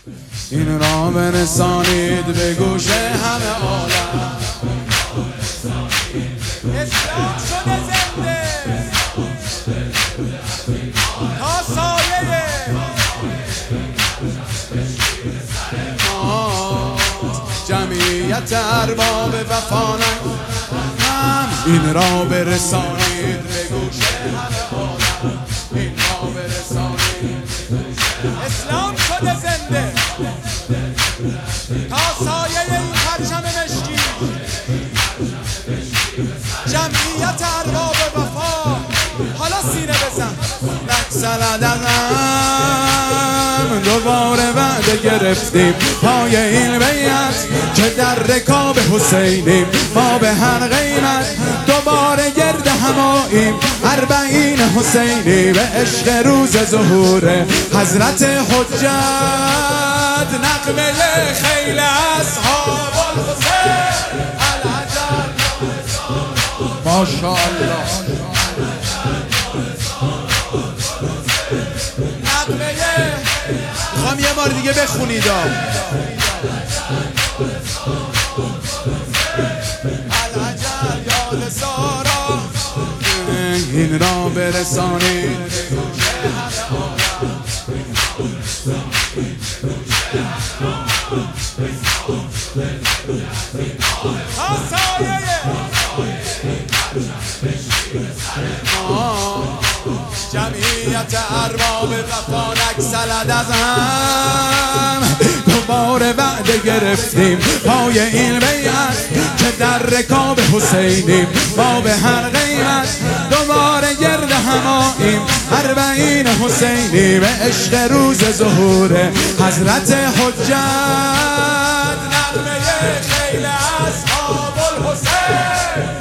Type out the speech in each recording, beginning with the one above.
این را برسانید به گوش همه عالم. اسلام شده زنده تا سایه جمعیت ارباب وفانک این را برسانید به گوش همه عالم. این را برسانید. اسلام شده زنده تا سایه این پرچم مشکی. جمعیت ارباب وفا حالا سینه بزن. نکسلدم دوباره وعده گرفتیم پای این بیعت که در رکاب حسینیم. ما به هر قیمت دوباره گرد هماییم. 40 حسینی به عشق روز ظهور حضرت حجت. نغمه خیل اصحاب الحسین العجل. ماشاءالله. میخوام یه بار دیگه بخونید. العجل یاد سارا این را برسانید. جمعیت ارباب وفا نکسلد از هم دوباره وعده گرفتیم پای این بیعت که در رکاب حسینیم. ما به هر قیمت دوباره گرد هماییم. 40 حسینی به عشق روز ظهور حضرت حجت. نغمه خیل اصحاب الحسین.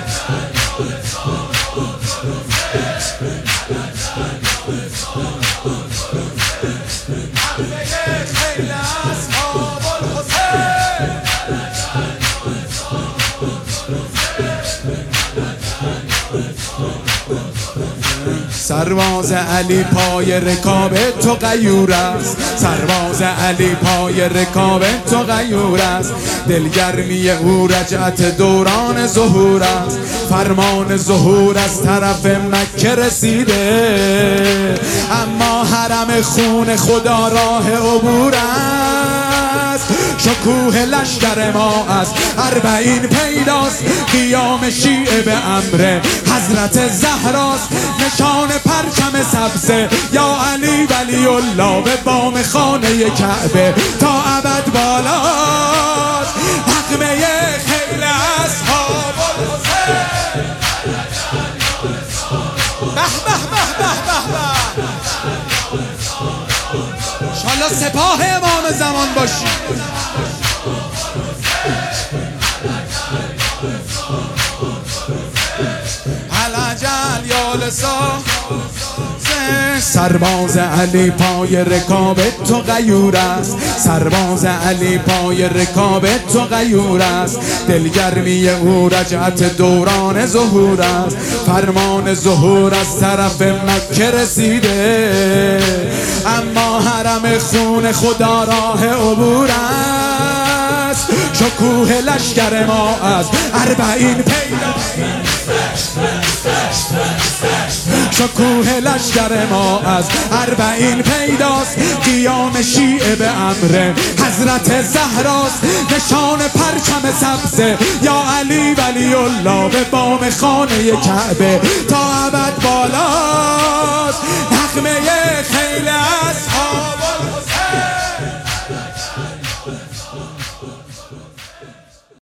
سرباز علی پای رکاب تو غیور است. سرباز علی پای رکاب تو غیور است. دلگرمی او رجعت دوران ظهور است. فرمان ظهور از طرف مکه رسیده اما حرم خون خدا راه عبور است. شکوه لشکر ما است 40 پیداست. قیام شیعه به امر حضرت زهراست. نشان پرچم سبزه یا علی ولی الله به بام خانه کعبه تا ابد بالاست. نغمه خیل اصحاب الحسین. به به به به به به. انشالله سپاه امام زمان باشی. العجل یا لسا. سرباز علی پای رکاب تو غیور است. سرباز علی پای رکاب تو غیور است. دلگرمی او رجعت دوران ظهور است. فرمان ظهور از طرف مکه رسیده اما حرم خون خدا راه عبور است. شکوه لشکر ما از 40 پیداست. شکوه لشکر ما از 40 پیداست. قیام شیعه به امر حضرت زهراست. نشان پرچم سبزه یا علی ولی الله به بام خانه کعبه تا ابد